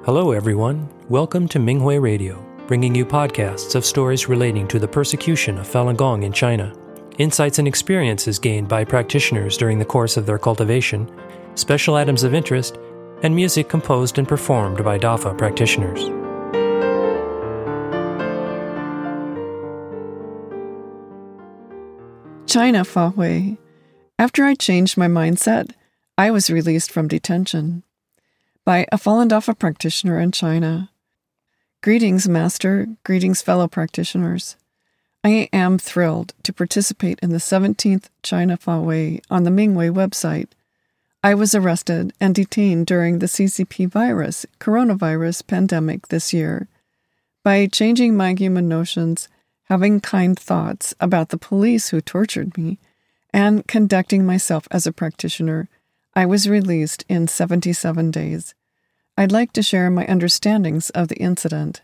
Hello, everyone. Welcome to Minghui Radio, bringing you podcasts of stories relating to the persecution of Falun Gong in China, insights and experiences gained by practitioners during the course of their cultivation, special items of interest, and music composed and performed by Dafa practitioners. China Fahui. After I changed my mindset, I was released from detention. By a Falun Dafa practitioner in China. Greetings, Master. Greetings, fellow practitioners. I am thrilled to participate in the 17th China Fahui on the Minghui website. I was arrested and detained during the CCP coronavirus pandemic this year. By changing my human notions, having kind thoughts about the police who tortured me, and conducting myself as a practitioner, I was released in 77 days. I'd like to share my understandings of the incident.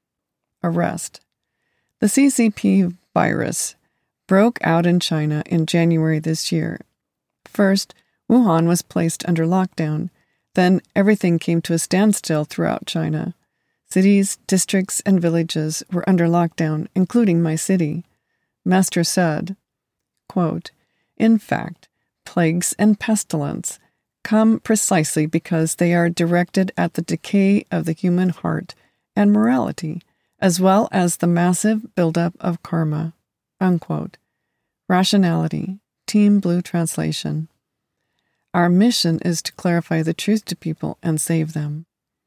Arrest. The CCP virus broke out in China in January this year. First, Wuhan was placed under lockdown. Then everything came to a standstill throughout China. Cities, districts, and villages were under lockdown, including my city. Master said, quote, "In fact, plagues and pestilence come precisely because they are directed at the decay of the human heart and morality, as well as the massive buildup of karma." Unquote. Rationality, Team Blue Translation. Our mission is to clarify the truth to people and save them.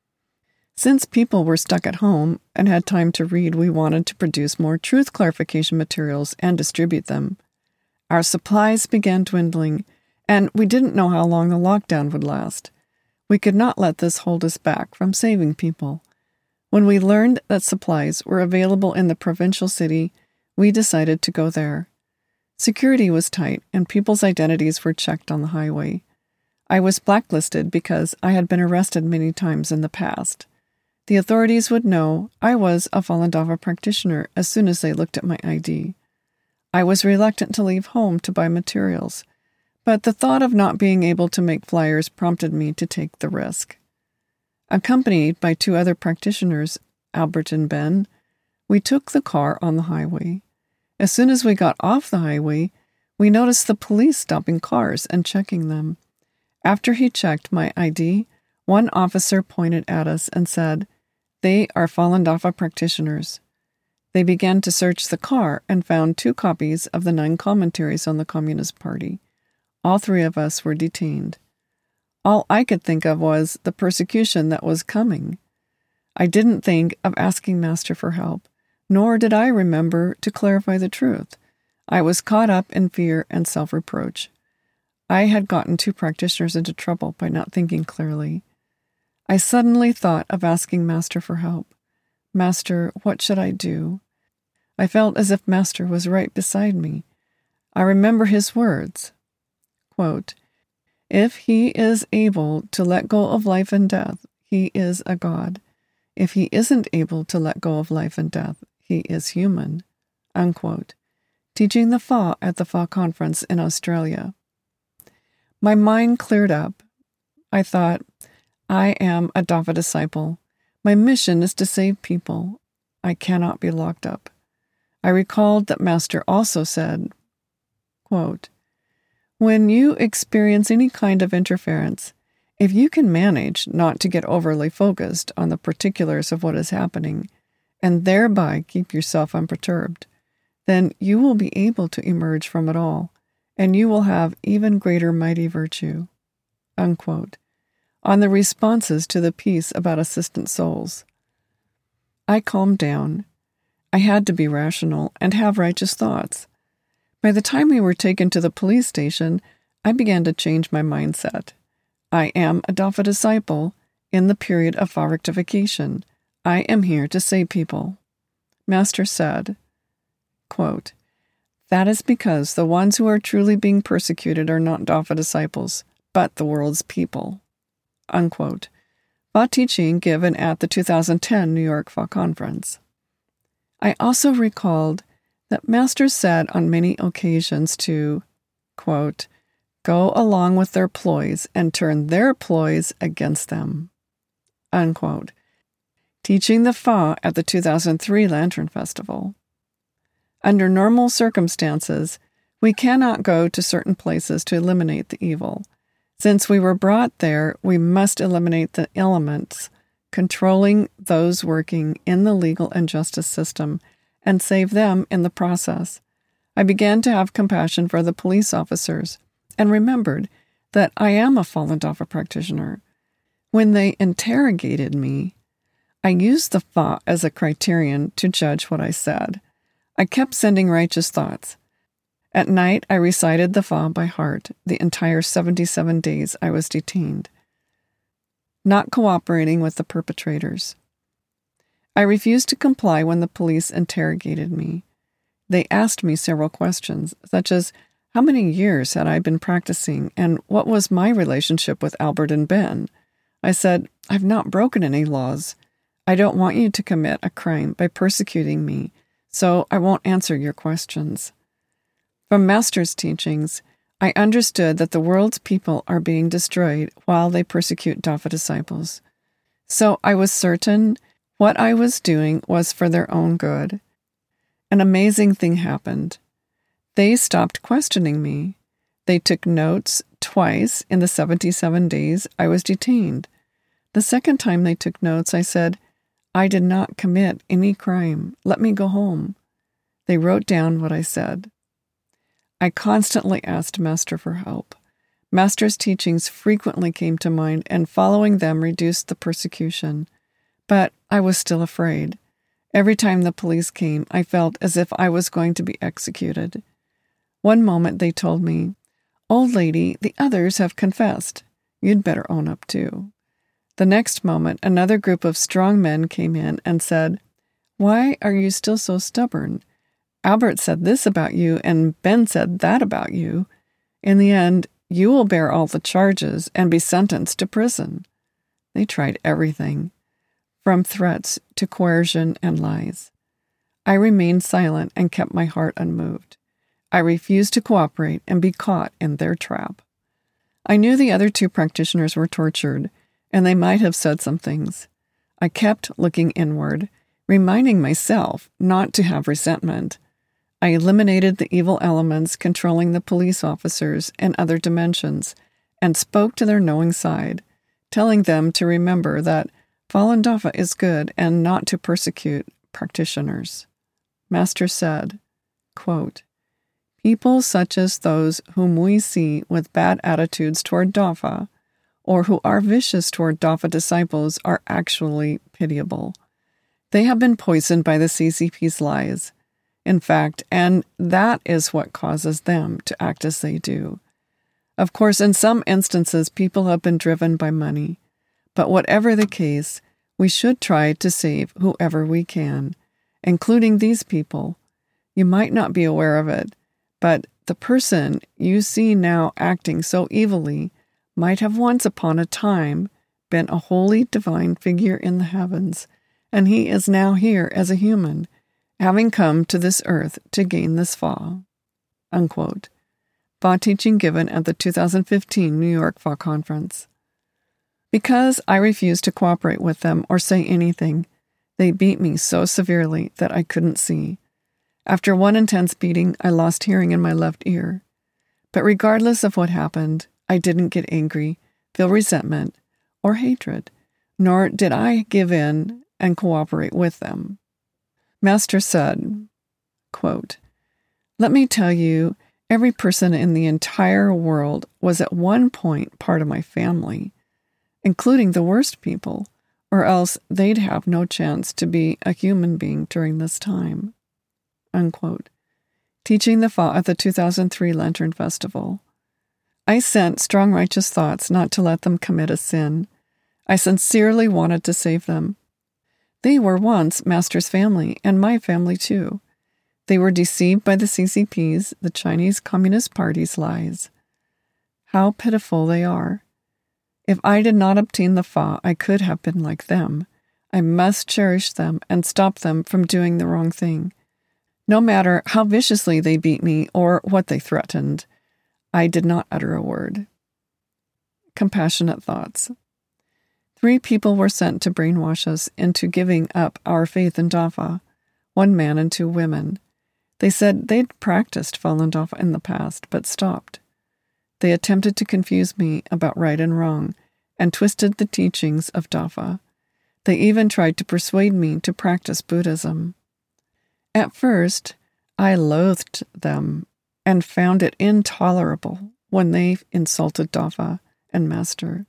Since people were stuck at home and had time to read, we wanted to produce more truth clarification materials and distribute them. Our supplies began dwindling, and we didn't know how long the lockdown would last. We could not let this hold us back from saving people. When we learned that supplies were available in the provincial city, we decided to go there. Security was tight, and people's identities were checked on the highway. I was blacklisted because I had been arrested many times in the past. The authorities would know I was a Falun Dafa practitioner as soon as they looked at my ID. I was reluctant to leave home to buy materials, but the thought of not being able to make flyers prompted me to take the risk. Accompanied by two other practitioners, Albert and Ben, we took the car on the highway. As soon as we got off the highway, we noticed the police stopping cars and checking them. After he checked my ID, one officer pointed at us and said, "They are Falun Dafa practitioners." They began to search the car and found 2 copies of the 9 commentaries on the Communist Party. All 3 of us were detained. All I could think of was the persecution that was coming. I didn't think of asking Master for help, nor did I remember to clarify the truth. I was caught up in fear and self-reproach. I had gotten 2 practitioners into trouble by not thinking clearly. I suddenly thought of asking Master for help. "Master, what should I do?" I felt as if Master was right beside me. I remember his words, quote, "If he is able to let go of life and death, he is a god. If he isn't able to let go of life and death, he is human." Unquote. Teaching the Fa at the Fa conference in Australia. My mind cleared up. I thought, I am a Dafa disciple. My mission is to save people. I cannot be locked up. I recalled that Master also said, quote, "When you experience any kind of interference, if you can manage not to get overly focused on the particulars of what is happening, and thereby keep yourself unperturbed, then you will be able to emerge from it all, and you will have even greater mighty virtue." Unquote. On the responses to the piece about assistant souls. I calmed down. I had to be rational and have righteous thoughts. By the time we were taken to the police station, I began to change my mindset. I am a Dafa disciple in the period of Fa rectification. I am here to save people. Master said, quote, "That is because the ones who are truly being persecuted are not Dafa disciples, but the world's people." Unquote. Fa teaching given at the 2010 New York Fa Conference. I also recalled that Master said on many occasions to, quote, "go along with their ploys and turn their ploys against them." Unquote. teaching the Fa at the 2003 Lantern Festival. Under normal circumstances, we cannot go to certain places to eliminate the evil. Since we were brought there, we must eliminate the elements controlling those working in the legal and justice system and save them in the process. I began to have compassion for the police officers and remembered that I am a fallen Dafa practitioner. When they interrogated me, I used the Fa as a criterion to judge what I said. I kept sending righteous thoughts. At night, I recited the Fa by heart the entire 77 days I was detained, not cooperating with the perpetrators. I refused to comply when the police interrogated me. They asked me several questions, such as how many years had I been practicing and what was my relationship with Albert and Ben. I said, I've not broken any laws. I don't want you to commit a crime by persecuting me, so I won't answer your questions. From Master's teachings, I understood that the world's people are being destroyed while they persecute Dafa disciples. So I was certain what I was doing was for their own good. An amazing thing happened. They stopped questioning me. They took notes twice in the 77 days I was detained. The second time they took notes, I said, I did not commit any crime. Let me go home. They wrote down what I said. I constantly asked Master for help. Master's teachings frequently came to mind, and following them reduced the persecution. But I was still afraid. Every time the police came, I felt as if I was going to be executed. One moment they told me, Old lady, the others have confessed. You'd better own up too. The next moment, another group of strong men came in and said, Why are you still so stubborn? Albert said this about you, and Ben said that about you. In the end, you will bear all the charges and be sentenced to prison. They tried everything, from threats to coercion and lies. I remained silent and kept my heart unmoved. I refused to cooperate and be caught in their trap. I knew the other two practitioners were tortured, and they might have said some things. I kept looking inward, reminding myself not to have resentment. I eliminated the evil elements controlling the police officers and other dimensions, and spoke to their knowing side, telling them to remember that fallen Dafa is good and not to persecute practitioners. Master said, quote, People such as those whom we see with bad attitudes toward Dafa, or who are vicious toward Dafa disciples, are actually pitiable. They have been poisoned by the CCP's lies. In fact, and that is what causes them to act as they do. Of course, in some instances, people have been driven by money. But whatever the case, we should try to save whoever we can, including these people. You might not be aware of it, but the person you see now acting so evilly might have once upon a time been a holy divine figure in the heavens, and he is now here as a human, having come to this earth to gain this Fa. Unquote. Fa teaching given at the 2015 New York Fa Conference. Because I refused to cooperate with them or say anything, they beat me so severely that I couldn't see. After one intense beating, I lost hearing in my left ear. But regardless of what happened, I didn't get angry, feel resentment, or hatred, nor did I give in and cooperate with them. Master said, quote, Let me tell you, every person in the entire world was at one point part of my family, including the worst people, or else they'd have no chance to be a human being during this time. Unquote. Teaching the Fa at the 2003 Lantern Festival. I sent strong righteous thoughts not to let them commit a sin. I sincerely wanted to save them. They were once Master's family, and my family too. They were deceived by the CCP's, the Chinese Communist Party's lies. How pitiful they are. If I did not obtain the Fa, I could have been like them. I must cherish them and stop them from doing the wrong thing. No matter how viciously they beat me or what they threatened, I did not utter a word. Compassionate thoughts. 3 people were sent to brainwash us into giving up our faith in Dafa, 1 man and 2 women. They said they'd practiced Falun Dafa in the past, but stopped. They attempted to confuse me about right and wrong, and twisted the teachings of Dafa. They even tried to persuade me to practice Buddhism. At first, I loathed them and found it intolerable when they insulted Dafa and Master.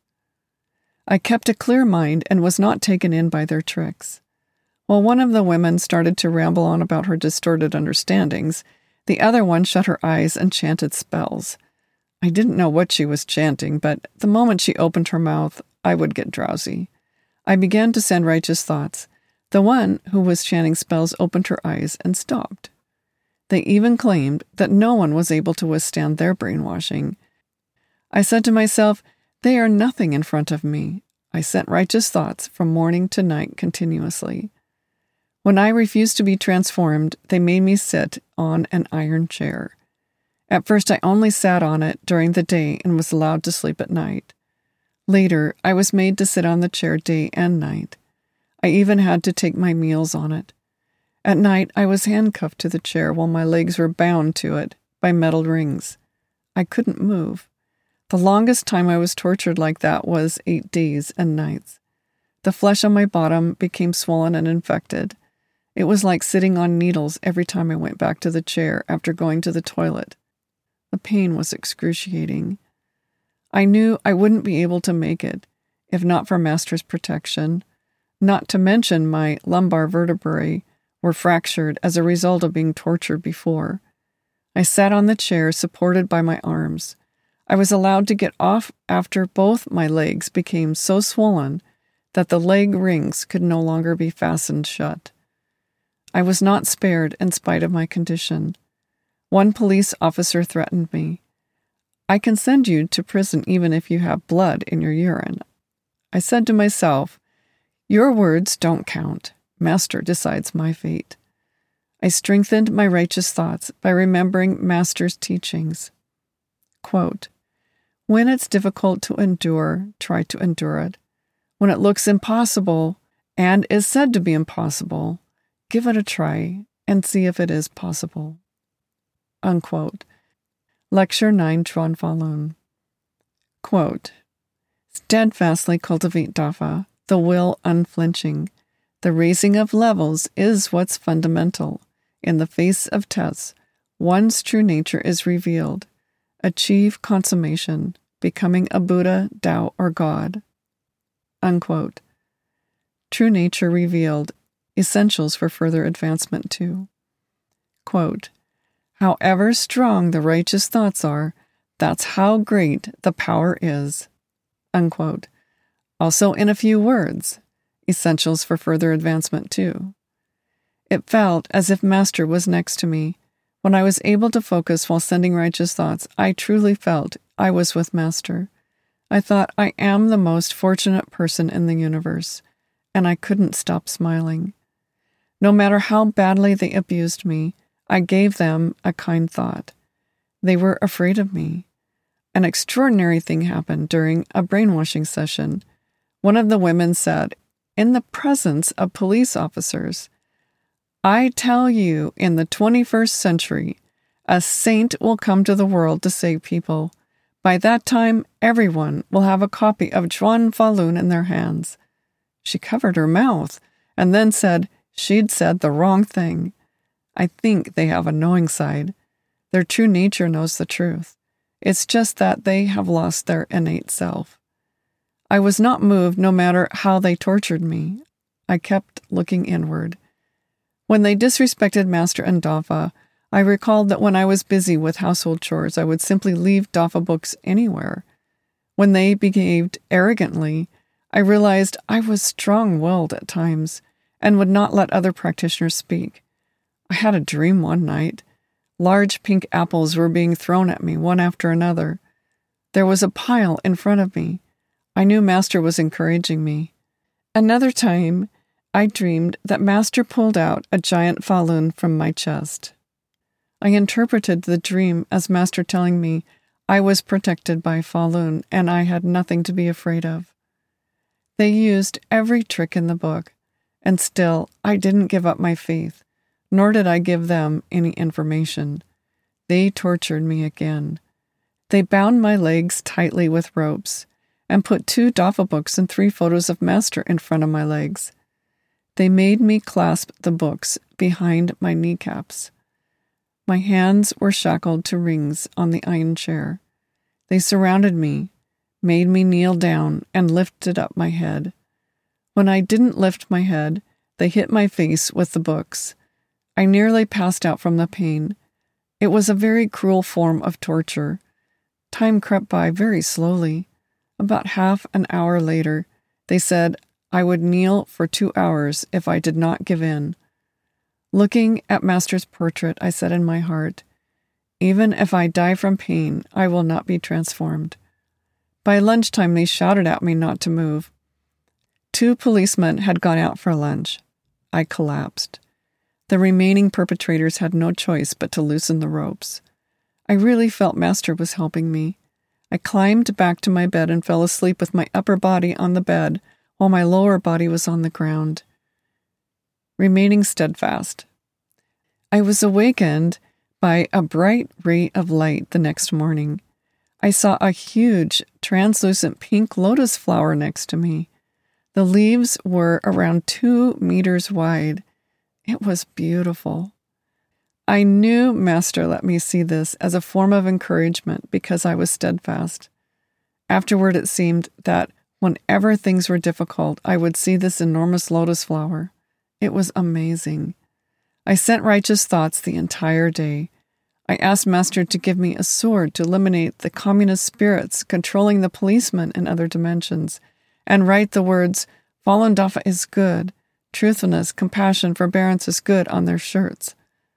I kept a clear mind and was not taken in by their tricks. While one of the women started to ramble on about her distorted understandings, the other one shut her eyes and chanted spells. I didn't know what she was chanting, but the moment she opened her mouth, I would get drowsy. I began to send righteous thoughts. The one who was chanting spells opened her eyes and stopped. They even claimed that no one was able to withstand their brainwashing. I said to myself, they are nothing in front of me. I sent righteous thoughts from morning to night continuously. When I refused to be transformed, they made me sit on an iron chair. At first, I only sat on it during the day and was allowed to sleep at night. Later, I was made to sit on the chair day and night. I even had to take my meals on it. At night, I was handcuffed to the chair while my legs were bound to it by metal rings. I couldn't move. The longest time I was tortured like that was 8 days and nights. The flesh on my bottom became swollen and infected. It was like sitting on needles every time I went back to the chair after going to the toilet. The pain was excruciating. I knew I wouldn't be able to make it, if not for Master's protection, not to mention my lumbar vertebrae were fractured as a result of being tortured before. I sat on the chair supported by my arms. I was allowed to get off after both my legs became so swollen that the leg rings could no longer be fastened shut. I was not spared in spite of my condition. One police officer threatened me. I can send you to prison even if you have blood in your urine. I said to myself, your words don't count. Master decides my fate. I strengthened my righteous thoughts by remembering Master's teachings. Quote, when it's difficult to endure, try to endure it. When it looks impossible and is said to be impossible, give it a try and see if it is possible. Unquote. Lecture 9, Chuan Falun. Quote, steadfastly cultivate Dafa, the will unflinching. The raising of levels is what's fundamental. In the face of tests, one's true nature is revealed. Achieve consummation, becoming a Buddha, Tao, or God. Unquote. True nature revealed, essentials for further advancement too. Quote, however strong the righteous thoughts are, that's how great the power is. Unquote. Also in a few words, essentials for further advancement too. It felt as if Master was next to me. When I was able to focus while sending righteous thoughts, I truly felt I was with Master. I thought I am the most fortunate person in the universe, and I couldn't stop smiling. No matter how badly they abused me, I gave them a kind thought. They were afraid of me. An extraordinary thing happened during a brainwashing session. One of the women said, in the presence of police officers, I tell you, in the 21st century, a saint will come to the world to save people. By that time, everyone will have a copy of Chuan Falun in their hands. She covered her mouth and then said she'd said the wrong thing. I think they have a knowing side. Their true nature knows the truth. It's just that they have lost their innate self. I was not moved no matter how they tortured me. I kept looking inward. When they disrespected Master and Dafa, I recalled that when I was busy with household chores, I would simply leave Dafa books anywhere. When they behaved arrogantly, I realized I was strong-willed at times and would not let other practitioners speak. I had a dream one night. Large pink apples were being thrown at me one after another. There was a pile in front of me. I knew Master was encouraging me. Another time, I dreamed that Master pulled out a giant Falun from my chest. I interpreted the dream as Master telling me I was protected by Falun and I had nothing to be afraid of. They used every trick in the book, and still I didn't give up my faith, nor did I give them any information. They tortured me again. They bound my legs tightly with ropes and put 2 Dafa books and 3 photos of Master in front of my legs. They made me clasp the books behind my kneecaps. My hands were shackled to rings on the iron chair. They surrounded me, made me kneel down, and lifted up my head. When I didn't lift my head, they hit my face with the books. I nearly passed out from the pain. It was a very cruel form of torture. Time crept by very slowly. About half an hour later, they said I would kneel for 2 hours if I did not give in. Looking at Master's portrait, I said in my heart, even if I die from pain, I will not be transformed. By lunchtime, they shouted at me not to move. 2 policemen had gone out for lunch. I collapsed. The remaining perpetrators had no choice but to loosen the ropes. I really felt Master was helping me. I climbed back to my bed and fell asleep with my upper body on the bed while my lower body was on the ground, remaining steadfast. I was awakened by a bright ray of light the next morning. I saw a huge, translucent pink lotus flower next to me. The leaves were around 2 meters wide. It was beautiful. I knew Master let me see this as a form of encouragement because I was steadfast. Afterward, it seemed that whenever things were difficult, I would see this enormous lotus flower. It was amazing. I sent righteous thoughts the entire day. I asked Master to give me a sword to eliminate the communist spirits controlling the policemen in other dimensions, and write the words, Falun Dafa is good, truthfulness, compassion, forbearance is good on their shirts.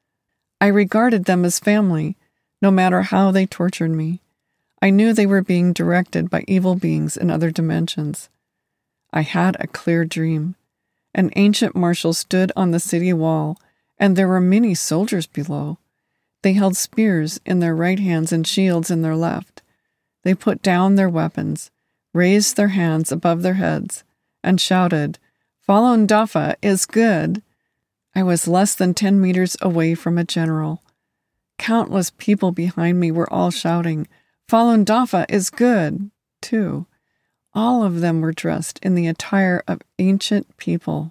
I regarded them as family, no matter how they tortured me. I knew they were being directed by evil beings in other dimensions. I had a clear dream. An ancient marshal stood on the city wall, and there were many soldiers below. They held spears in their right hands and shields in their left. They put down their weapons, raised their hands above their heads, and shouted, Falun Dafa is good. I was less than 10 meters away from a general. Countless people behind me were all shouting, Falun Dafa is good, too. All of them were dressed in the attire of ancient people.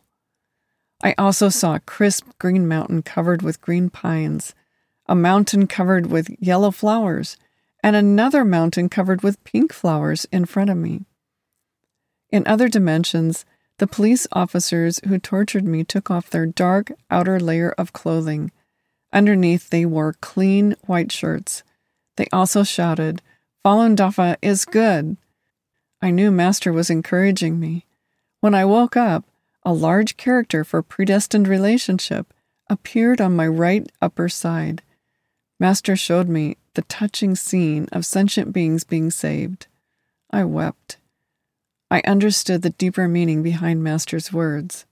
I also saw a crisp green mountain covered with green pines, a mountain covered with yellow flowers, and another mountain covered with pink flowers in front of me. In other dimensions, the police officers who tortured me took off their dark outer layer of clothing. Underneath, they wore clean white shirts. They also shouted, Falun Dafa is good. I knew Master was encouraging me. When I woke up, a large character for predestined relationship appeared on my right upper side. Master showed me the touching scene of sentient beings being saved. I wept. I understood the deeper meaning behind Master's words.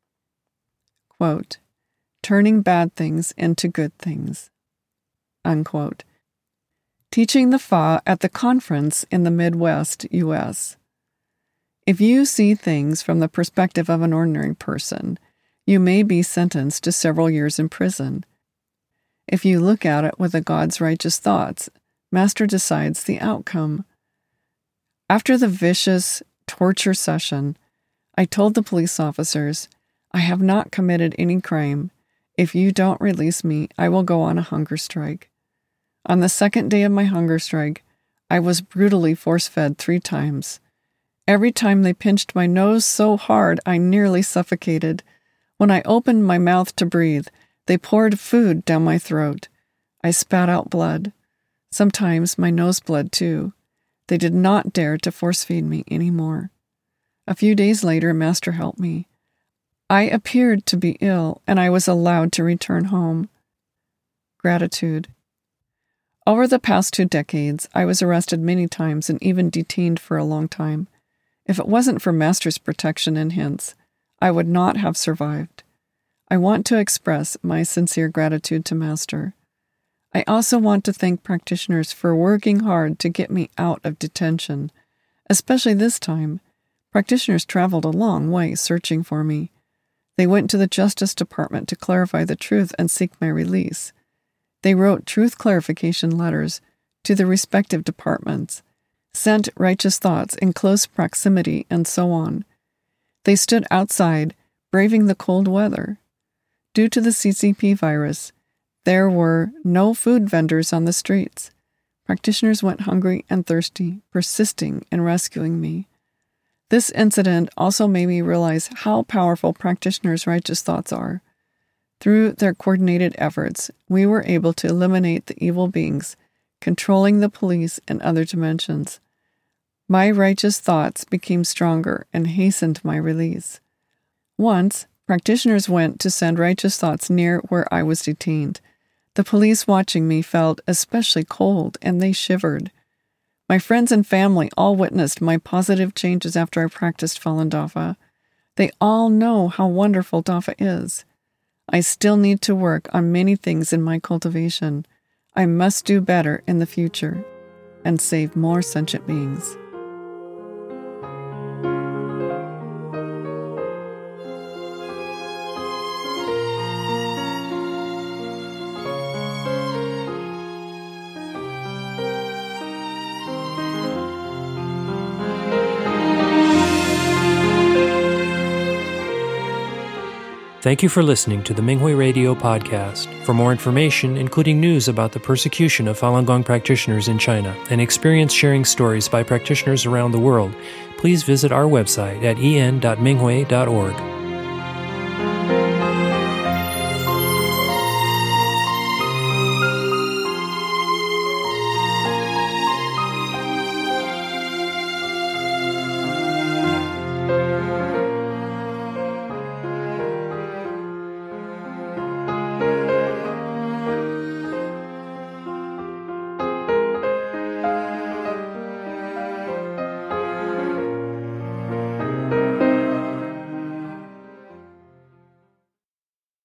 Quote, turning bad things into good things. Unquote. Teaching the Fa at the conference in the Midwest, U.S. If you see things from the perspective of an ordinary person, you may be sentenced to several years in prison. If you look at it with a God's righteous thoughts, Master decides the outcome. After the vicious torture session, I told the police officers, I have not committed any crime. If you don't release me, I will go on a hunger strike. On the second day of my hunger strike, I was brutally force-fed 3 times. Every time they pinched my nose so hard I nearly suffocated. When I opened my mouth to breathe, they poured food down my throat. I spat out blood. Sometimes my nose bled too. They did not dare to force-feed me anymore. A few days later, Master helped me. I appeared to be ill, and I was allowed to return home. Gratitude. Over the past 2 decades, I was arrested many times and even detained for a long time. If it wasn't for Master's protection and hints, I would not have survived. I want to express my sincere gratitude to Master. I also want to thank practitioners for working hard to get me out of detention, especially this time. Practitioners traveled a long way searching for me. They went to the Justice Department to clarify the truth and seek my release. They wrote truth clarification letters to the respective departments, sent righteous thoughts in close proximity, and so on. They stood outside, braving the cold weather. Due to the CCP virus, there were no food vendors on the streets. Practitioners went hungry and thirsty, persisting in rescuing me. This incident also made me realize how powerful practitioners' righteous thoughts are. Through their coordinated efforts, we were able to eliminate the evil beings controlling the police and other dimensions. My righteous thoughts became stronger and hastened my release. Once, practitioners went to send righteous thoughts near where I was detained. The police watching me felt especially cold, and they shivered. My friends and family all witnessed my positive changes after I practiced Falun Dafa. They all know how wonderful Dafa is. I still need to work on many things in my cultivation. I must do better in the future and save more sentient beings. Thank you for listening to the Minghui Radio podcast. For more information, including news about the persecution of Falun Gong practitioners in China and experience-sharing stories by practitioners around the world, please visit our website at en.minghui.org.